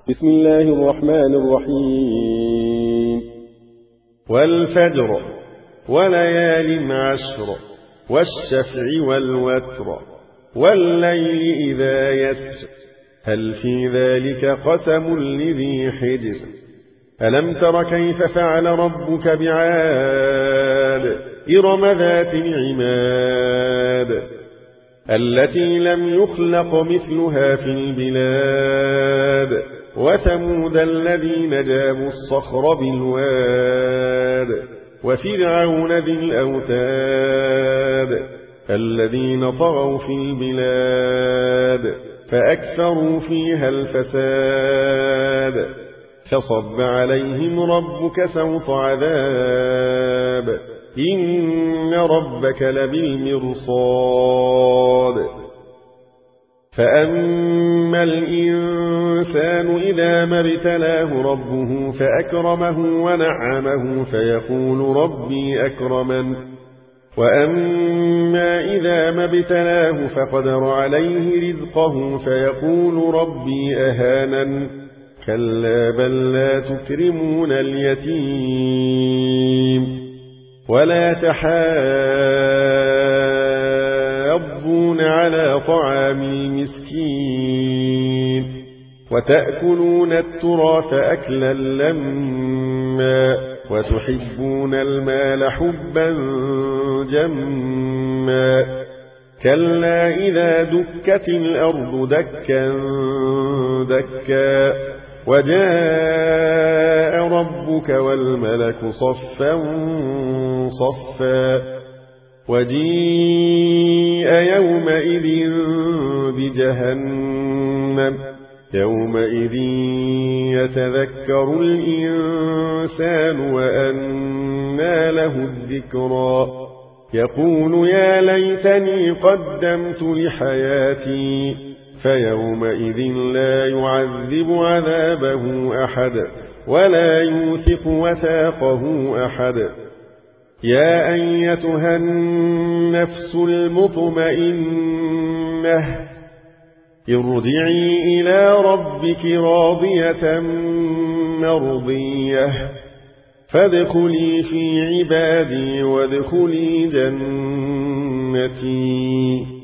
بسم الله الرحمن الرحيم. والفجر وليال عشر والشفع والوتر والليل إذا يسر هل في ذلك قسم لذي حجر ألم تر كيف فعل ربك بعاد إرم ذات العماد التي لم يخلق مثلها في البلاد وثمود الذين جابوا الصخر بالواد وفرعون ذي الأوتاد الذين طغوا في البلاد فأكثروا فيها الفساد فصب عليهم ربك سوط عذاب إن ربك لبالمرصاد فأما الإنسان إذا ما ابتلاه ربه فأكرمه ونعمه فيقول ربي أكرمن وأما إذا ما ابتلاه فقدر عليه رزقه فيقول ربي أهانن كلا بل لا تكرمون اليتيم ولا تحاضون على طعام المسكين وتأكلون التراث أكلا لما وتحبون المال حبا جما كلا إذا دكت الأرض دكا دكا وجاء ربك والملك صفا صفا وجيء يومئذ بجهنم يومئذ يتذكر الإنسان وأنى له الذكرى يقول يا ليتني قدمت لحياتي فيومئذ لا يعذب عذابه أحد ولا يوثق وثاقه أحد يا أيتها النفس المطمئنة ارجعي إلى ربك راضية مرضية فادخلي في عبادي وادخلي جنتي